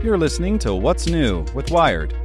You're listening to What's New with Wired.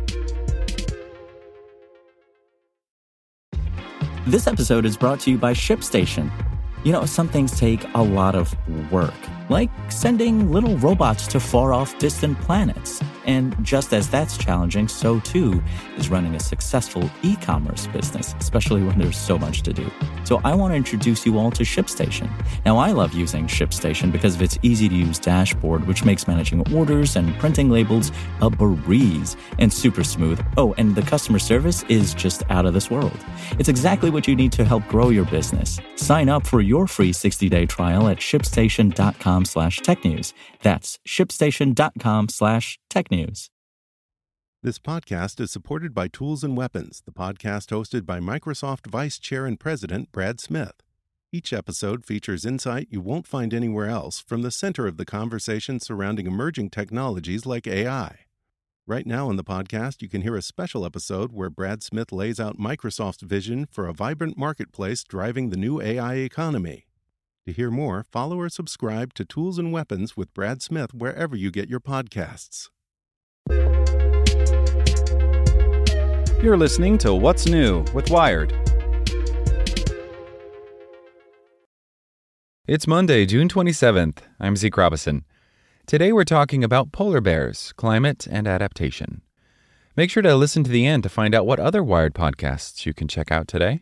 This episode is brought to you by ShipStation. You know, some things take a lot of work, like sending little robots to far-off distant planets. And just as that's challenging, so too is running a successful e-commerce business, especially when there's so much to do. So I want to introduce you all to ShipStation. Now, I love using ShipStation because of its easy-to-use dashboard, which makes managing orders and printing labels a breeze and super smooth. Oh, and the customer service is just out of this world. It's exactly what you need to help grow your business. Sign up for your free 60-day trial at shipstation.com/technews. That's shipstation.com/technews. This podcast is supported by Tools and Weapons, the podcast hosted by Microsoft Vice Chair and President Brad Smith. Each episode features insight you won't find anywhere else from the center of the conversation surrounding emerging technologies like AI. Right now on the podcast, you can hear a special episode where Brad Smith lays out Microsoft's vision for a vibrant marketplace driving the new AI economy. To hear more, follow or subscribe to Tools and Weapons with Brad Smith wherever you get your podcasts. You're listening to What's New with Wired. It's Monday, June 27th. I'm Zeke Robison. Today we're talking about polar bears, climate, and adaptation. Make sure to listen to the end to find out what other Wired podcasts you can check out today.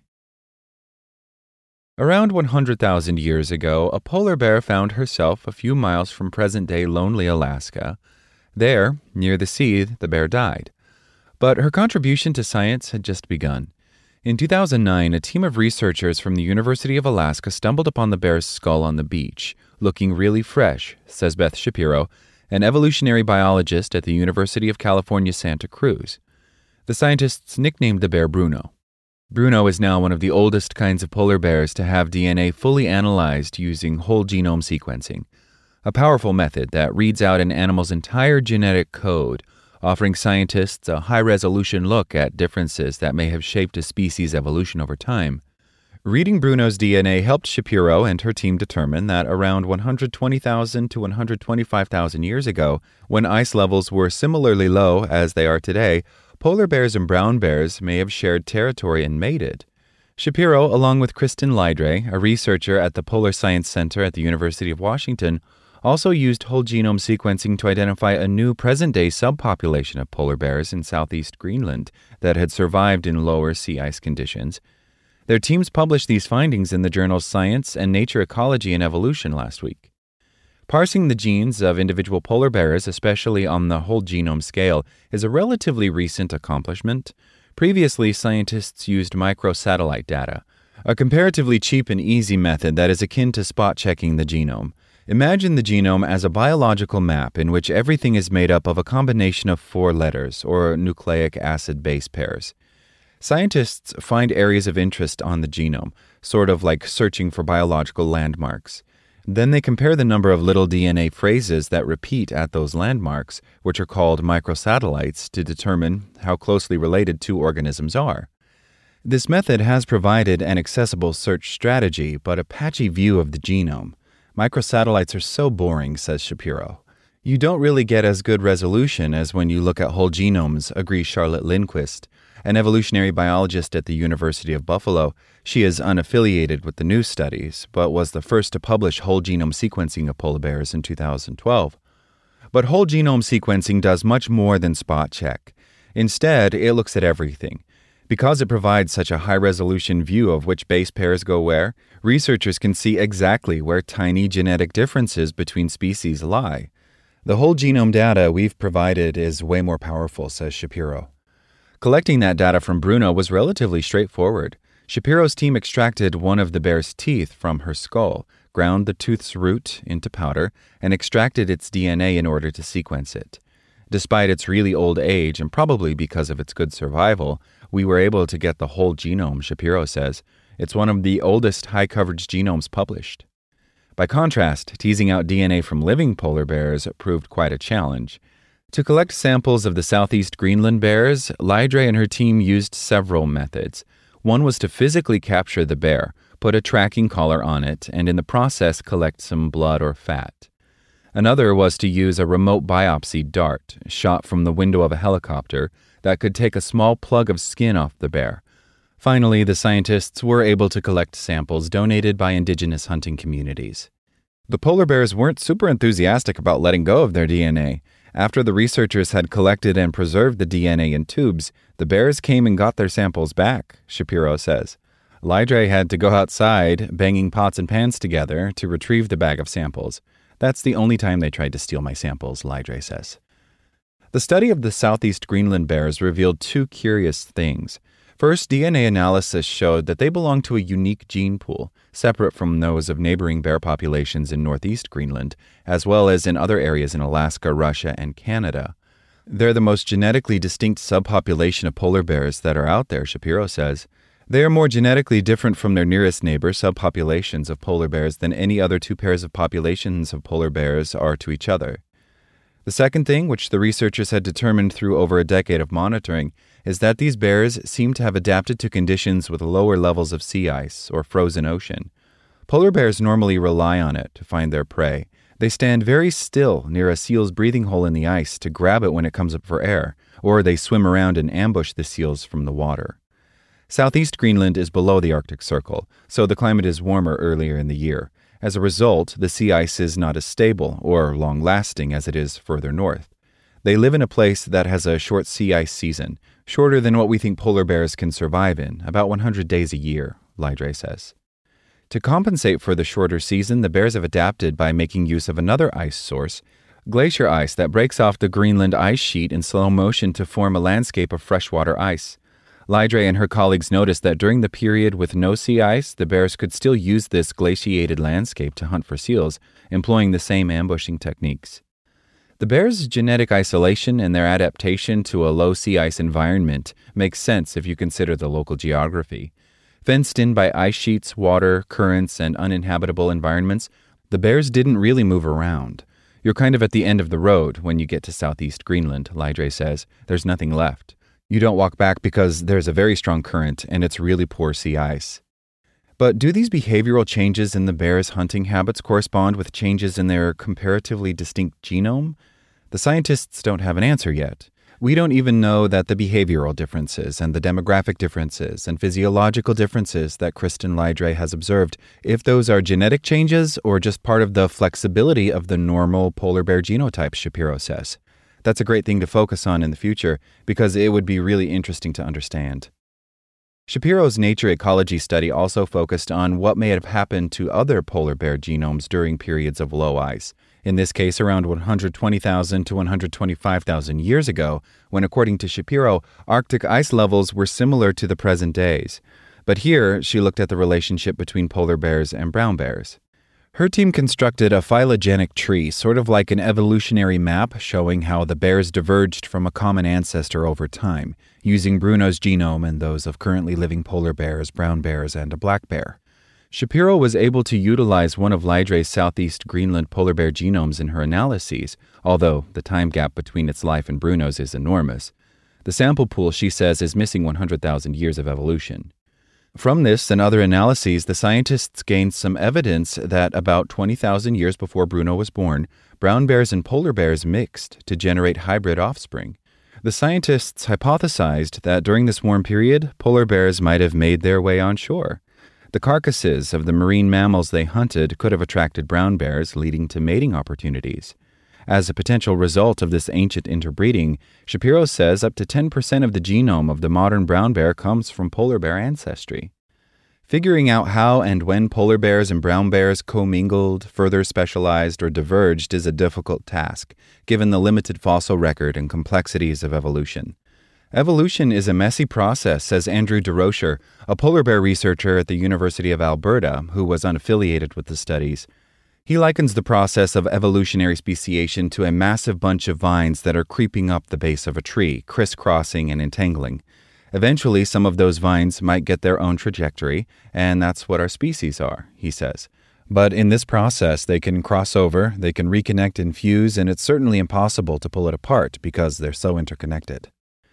Around 100,000 years ago, a polar bear found herself a few miles from present-day lonely Alaska. There, near the sea, the bear died. But her contribution to science had just begun. In 2009, a team of researchers from the University of Alaska stumbled upon the bear's skull on the beach, looking really fresh, says Beth Shapiro, an evolutionary biologist at the University of California, Santa Cruz. The scientists nicknamed the bear Bruno. Bruno is now one of the oldest kinds of polar bears to have DNA fully analyzed using whole genome sequencing, a powerful method that reads out an animal's entire genetic code, offering scientists a high-resolution look at differences that may have shaped a species' evolution over time. Reading Bruno's DNA helped Shapiro and her team determine that around 120,000 to 125,000 years ago, when ice levels were similarly low as they are today, polar bears and brown bears may have shared territory and mated. Shapiro, along with Kristen Lydre, a researcher at the Polar Science Center at the University of Washington, also used whole genome sequencing to identify a new present-day subpopulation of polar bears in southeast Greenland that had survived in lower sea ice conditions. Their teams published these findings in the journals Science and Nature Ecology and Evolution last week. Parsing the genes of individual polar bears, especially on the whole genome scale, is a relatively recent accomplishment. Previously, scientists used microsatellite data, a comparatively cheap and easy method that is akin to spot-checking the genome. Imagine the genome as a biological map in which everything is made up of a combination of 4 letters, or nucleic acid base pairs. Scientists find areas of interest on the genome, sort of like searching for biological landmarks. Then they compare the number of little DNA phrases that repeat at those landmarks, which are called microsatellites, to determine how closely related 2 organisms are. This method has provided an accessible search strategy, but a patchy view of the genome. Microsatellites are so boring, says Shapiro. You don't really get as good resolution as when you look at whole genomes, agrees Charlotte Lindquist, an evolutionary biologist at the University of Buffalo. She is unaffiliated with the new studies, but was the first to publish whole genome sequencing of polar bears in 2012. But whole genome sequencing does much more than spot check. Instead, it looks at everything. Because it provides such a high-resolution view of which base pairs go where, researchers can see exactly where tiny genetic differences between species lie. The whole genome data we've provided is way more powerful, says Shapiro. Collecting that data from Bruno was relatively straightforward. Shapiro's team extracted one of the bear's teeth from her skull, ground the tooth's root into powder, and extracted its DNA in order to sequence it. Despite its really old age, and probably because of its good survival, we were able to get the whole genome, Shapiro says. It's one of the oldest high-coverage genomes published. By contrast, teasing out DNA from living polar bears proved quite a challenge. To collect samples of the southeast Greenland bears, Lydre and her team used several methods. One was to physically capture the bear, put a tracking collar on it, and in the process collect some blood or fat. Another was to use a remote biopsy dart shot from the window of a helicopter that could take a small plug of skin off the bear. Finally, the scientists were able to collect samples donated by indigenous hunting communities. The polar bears weren't super enthusiastic about letting go of their DNA. After the researchers had collected and preserved the DNA in tubes, the bears came and got their samples back, Shapiro says. Lydre had to go outside, banging pots and pans together, to retrieve the bag of samples. That's the only time they tried to steal my samples, Lydre says. The study of the Southeast Greenland bears revealed two curious things. First, DNA analysis showed that they belong to a unique gene pool, separate from those of neighboring bear populations in northeast Greenland, as well as in other areas in Alaska, Russia, and Canada. They're the most genetically distinct subpopulation of polar bears that are out there, Shapiro says. They are more genetically different from their nearest neighbor subpopulations of polar bears than any other two pairs of populations of polar bears are to each other. The second thing, which the researchers had determined through over a decade of monitoring, is that these bears seem to have adapted to conditions with lower levels of sea ice or frozen ocean. Polar bears normally rely on it to find their prey. They stand very still near a seal's breathing hole in the ice to grab it when it comes up for air, or they swim around and ambush the seals from the water. Southeast Greenland is below the Arctic Circle, so the climate is warmer earlier in the year. As a result, the sea ice is not as stable or long-lasting as it is further north. They live in a place that has a short sea ice season, shorter than what we think polar bears can survive in, about 100 days a year, Lydre says. To compensate for the shorter season, the bears have adapted by making use of another ice source, glacier ice that breaks off the Greenland ice sheet in slow motion to form a landscape of freshwater ice. Lydre and her colleagues noticed that during the period with no sea ice, the bears could still use this glaciated landscape to hunt for seals, employing the same ambushing techniques. The bears' genetic isolation and their adaptation to a low sea ice environment makes sense if you consider the local geography. Fenced in by ice sheets, water, currents, and uninhabitable environments, the bears didn't really move around. You're kind of at the end of the road when you get to Southeast Greenland, Lydre says. There's nothing left. You don't walk back because there's a very strong current and it's really poor sea ice. But do these behavioral changes in the bears' hunting habits correspond with changes in their comparatively distinct genome? The scientists don't have an answer yet. We don't even know that the behavioral differences and the demographic differences and physiological differences that Kristen Lydre has observed, if those are genetic changes or just part of the flexibility of the normal polar bear genotype, Shapiro says. That's a great thing to focus on in the future because it would be really interesting to understand. Shapiro's Nature Ecology study also focused on what may have happened to other polar bear genomes during periods of low ice, in this case around 120,000 to 125,000 years ago, when according to Shapiro, Arctic ice levels were similar to the present days. But here, she looked at the relationship between polar bears and brown bears. Her team constructed a phylogenetic tree, sort of like an evolutionary map showing how the bears diverged from a common ancestor over time, using Bruno's genome and those of currently living polar bears, brown bears, and a black bear. Shapiro was able to utilize one of Lydre's Southeast Greenland polar bear genomes in her analyses, although the time gap between its life and Bruno's is enormous. The sample pool, she says, is missing 100,000 years of evolution. From this and other analyses, the scientists gained some evidence that about 20,000 years before Bruno was born, brown bears and polar bears mixed to generate hybrid offspring. The scientists hypothesized that during this warm period, polar bears might have made their way on shore. The carcasses of the marine mammals they hunted could have attracted brown bears, leading to mating opportunities. As a potential result of this ancient interbreeding, Shapiro says up to 10% of the genome of the modern brown bear comes from polar bear ancestry. Figuring out how and when polar bears and brown bears commingled, further specialized, or diverged is a difficult task, given the limited fossil record and complexities of evolution. Evolution is a messy process, says Andrew DeRocher, a polar bear researcher at the University of Alberta who was unaffiliated with the studies. He likens the process of evolutionary speciation to a massive bunch of vines that are creeping up the base of a tree, crisscrossing and entangling. Eventually, some of those vines might get their own trajectory, and that's what our species are, he says. But in this process, they can cross over, they can reconnect and fuse, and it's certainly impossible to pull it apart because they're so interconnected.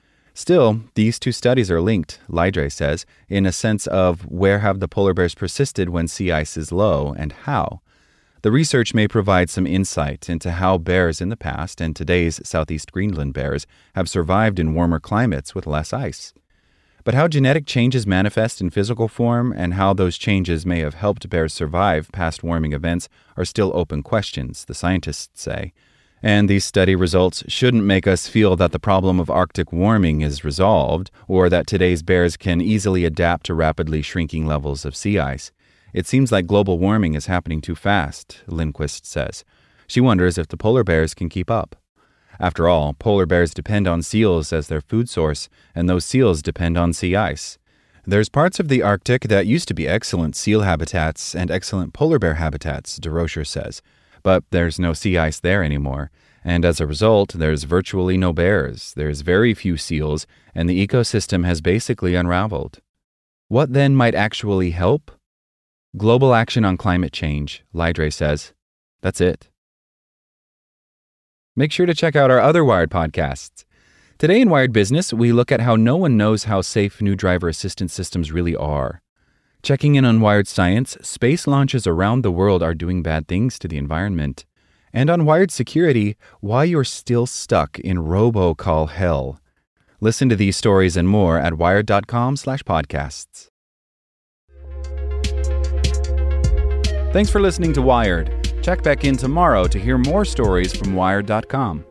Still, these two studies are linked, Lydre says, in a sense of where have the polar bears persisted when sea ice is low and how. The research may provide some insight into how bears in the past and today's Southeast Greenland bears have survived in warmer climates with less ice. But how genetic changes manifest in physical form and how those changes may have helped bears survive past warming events are still open questions, the scientists say. And these study results shouldn't make us feel that the problem of Arctic warming is resolved or that today's bears can easily adapt to rapidly shrinking levels of sea ice. It seems like global warming is happening too fast, Lindquist says. She wonders if the polar bears can keep up. After all, polar bears depend on seals as their food source, and those seals depend on sea ice. There's parts of the Arctic that used to be excellent seal habitats and excellent polar bear habitats, DeRocher says, but there's no sea ice there anymore, and as a result, there's virtually no bears, there's very few seals, and the ecosystem has basically unraveled. What then might actually help? Global action on climate change, Lydre says. That's it. Make sure to check out our other Wired podcasts. Today in Wired Business, we look at how no one knows how safe new driver assistance systems really are. Checking in on Wired Science, space launches around the world are doing bad things to the environment. And on Wired Security, why you're still stuck in robocall hell. Listen to these stories and more at wired.com/podcasts. Thanks for listening to Wired. Check back in tomorrow to hear more stories from Wired.com.